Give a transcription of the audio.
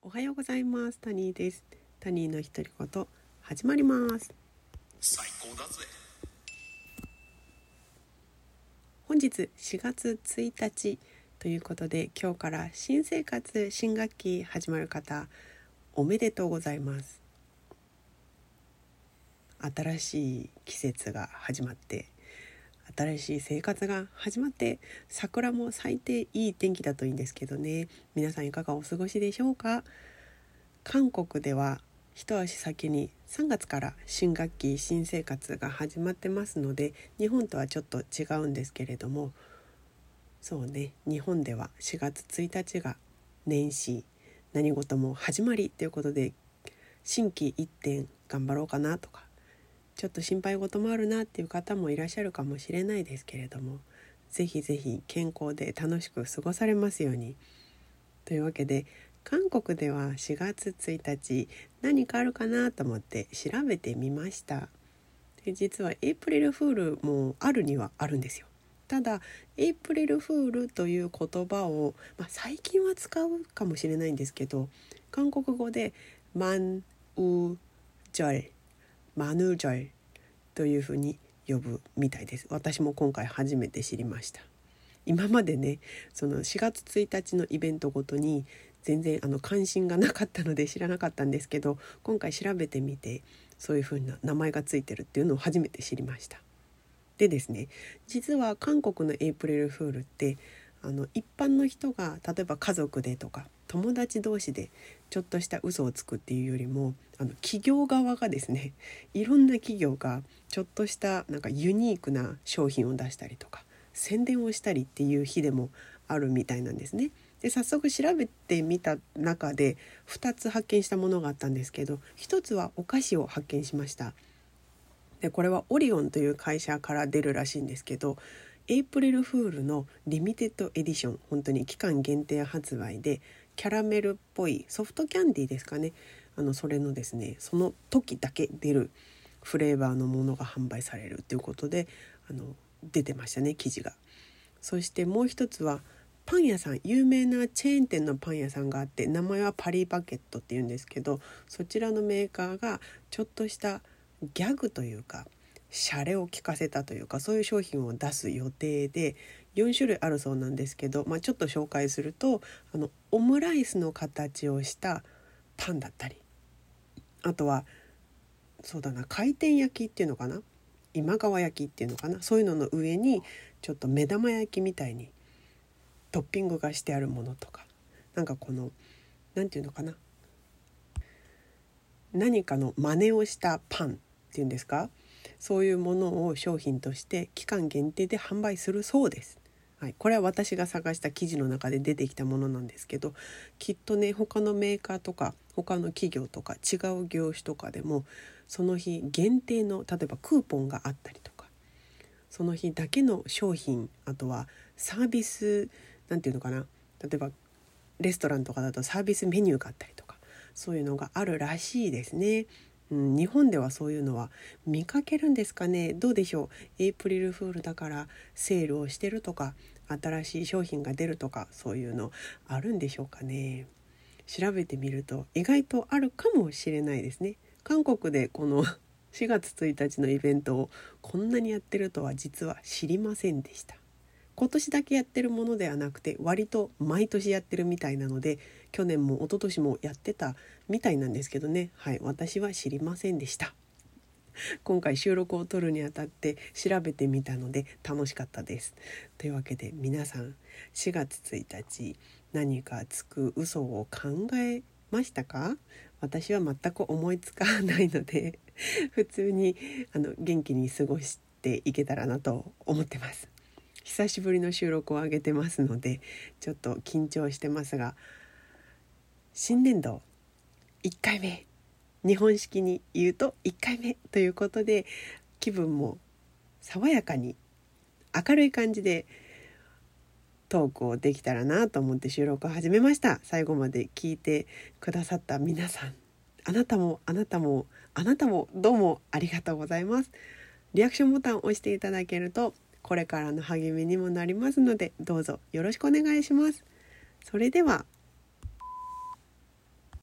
おはようございます。タニーです。タニーの独り言始まります。 最高だぜ。 本日4月1日ということで、今日から新生活新学期始まる方おめでとうございます。新しい季節が始まって、新しい生活が始まって、桜も咲いていい天気だといいんですけどね。皆さんいかがお過ごしでしょうか。韓国では一足先に3月から新学期新生活が始まってますので、日本とはちょっと違うんですけれども、そうね、日本では4月1日が年始、何事も始まりということで、心機一転頑張ろうかなとか、ちょっと心配事もあるなっていう方もいらっしゃるかもしれないですけれども、ぜひぜひ健康で楽しく過ごされますように。というわけで、韓国では4月1日何かあるかなと思って調べてみました。で、実はエイプリルフールもあるにはあるんですよ。ただエイプリルフールという言葉を、最近は使うかもしれないんですけど、韓国語でマンウジョル、マヌジョルというふうに呼ぶみたいです。私も今回初めて知りました。今までね、その4月1日のイベントごとに全然関心がなかったので知らなかったんですけど、今回調べてみて、そういう風な名前がついてるっていうのを初めて知りました。でですね、実は韓国のエイプリルフールって一般の人が例えば家族でとか友達同士でちょっとした嘘をつくっていうよりも、企業側がですね、いろんな企業がちょっとしたユニークな商品を出したりとか宣伝をしたりっていう日でもあるみたいなんですね。で、早速調べてみた中で2つ発見したものがあったんですけど、1つはお菓子を発見しました。で、これはオリオンという会社から出るらしいんですけど、エイプリルフールのリミテッドエディション、本当に期間限定発売で、キャラメルっぽいソフトキャンディーですかね、それのですね、その時だけ出るフレーバーのものが販売されるということで出てましたね、記事が。そしてもう一つはパン屋さん、有名なチェーン店のパン屋さんがあって、名前はパリバケットっていうんですけど、そちらのメーカーがちょっとしたギャグというかシャレを効かせたというか、そういう商品を出す予定で4種類あるそうなんですけど、ちょっと紹介すると、オムライスの形をしたパンだったり、あとはそうだな、回転焼きっていうのかな、今川焼きっていうのかな、そういうのの上にちょっと目玉焼きみたいにトッピングがしてあるものとか、このなんていうのかな、何かの真似をしたパンっていうんですか、そういうものを商品として期間限定で販売するそうです。はい、これは私が探した記事の中で出てきたものなんですけど、きっとね、他のメーカーとか他の企業とか違う業種とかでもその日限定の、例えばクーポンがあったりとか、その日だけの商品、あとはサービス、なんていうのかな、例えばレストランとかだとサービスメニューがあったりとか、そういうのがあるらしいですね。日本ではそういうのは見かけるんですかね。どうでしょう。エイプリルフールだからセールをしてるとか、新しい商品が出るとか、そういうのあるんでしょうかね。調べてみると意外とあるかもしれないですね。韓国でこの4月1日のイベントをこんなにやってるとは実は知りませんでした。今年だけやってるものではなくて、割と毎年やってるみたいなので、去年も一昨年もやってたみたいなんですけどね。はい、私は知りませんでした。今回収録を撮るにあたって調べてみたので楽しかったです。というわけで、皆さん4月1日何かつく嘘を考えましたか？私は全く思いつかないので普通に元気に過ごしていけたらなと思ってます。久しぶりの収録を上げてますのでちょっと緊張してますが、新年度1回目、日本式に言うと1回目ということで、気分も爽やかに明るい感じでトークをできたらなと思って収録を始めました。最後まで聞いてくださった皆さん、あなたもどうもありがとうございます。リアクションボタンを押していただけるとこれからの励みにもなりますので、どうぞよろしくお願いします。それでは